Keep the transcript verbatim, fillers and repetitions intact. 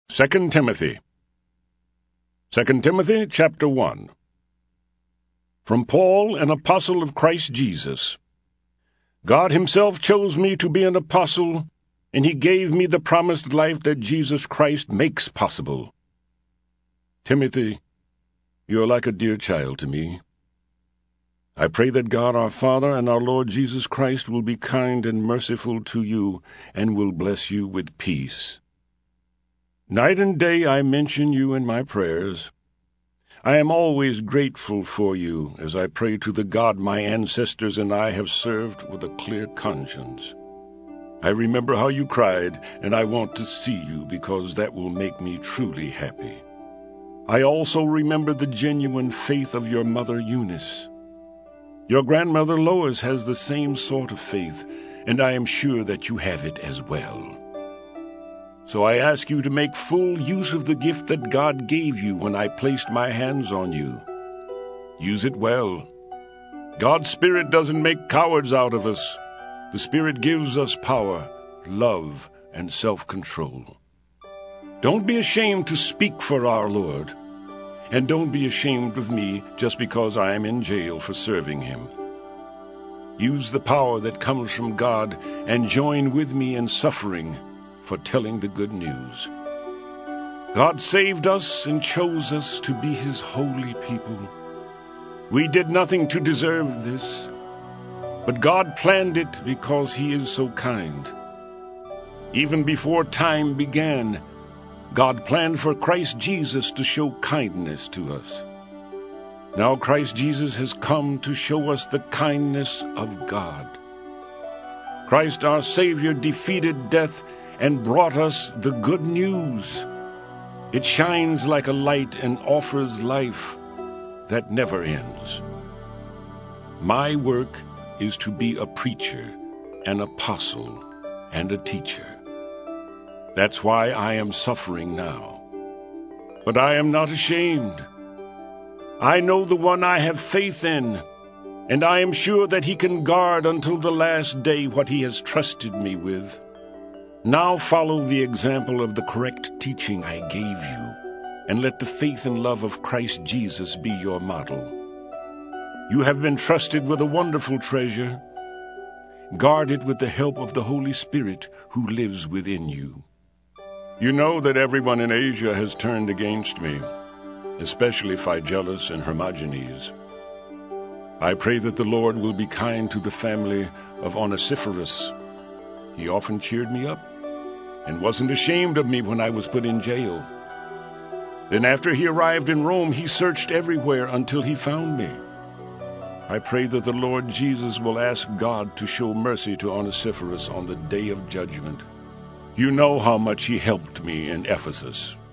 Second Timothy. Second Timothy, chapter one. From Paul, an apostle of Christ Jesus. God himself chose me to be an apostle, and he gave me the promised life that Jesus Christ makes possible. Timothy, you are like a dear child to me. I pray that God our Father and our Lord Jesus Christ will be kind and merciful to you, and will bless you with peace. Night and day I mention you in my prayers. I am always grateful for you as I pray to the God my ancestors and I have served with a clear conscience. I remember how you cried, and I want to see you because that will make me truly happy. I also remember the genuine faith of your mother Eunice. Your grandmother Lois has the same sort of faith, and I am sure that you have it as well. So I ask you to make full use of the gift that God gave you when I placed my hands on you. Use it well. God's Spirit doesn't make cowards out of us. The Spirit gives us power, love, and self-control. Don't be ashamed to speak for our Lord, and don't be ashamed of me just because I am in jail for serving him. Use the power that comes from God and join with me in suffering for telling the good news. God saved us and chose us to be his holy people. We did nothing to deserve this, but God planned it because he is so kind. Even before time began, God planned for Christ Jesus to show kindness to us. Now Christ Jesus has come to show us the kindness of God. Christ our Savior defeated death and brought us the good news. It shines like a light and offers life that never ends. My work is to be a preacher, an apostle, and a teacher. That's why I am suffering now. But I am not ashamed. I know the one I have faith in, and I am sure that he can guard until the last day what he has trusted me with. Now follow the example of the correct teaching I gave you, and let the faith and love of Christ Jesus be your model. You have been trusted with a wonderful treasure. Guard it with the help of the Holy Spirit who lives within you. You know that everyone in Asia has turned against me, especially Phygelus and Hermogenes. I pray that the Lord will be kind to the family of Onesiphorus. He often cheered me up and wasn't ashamed of me when I was put in jail. Then after he arrived in Rome, he searched everywhere until he found me. I pray that the Lord Jesus will ask God to show mercy to Onesiphorus on the day of judgment. You know how much he helped me in Ephesus.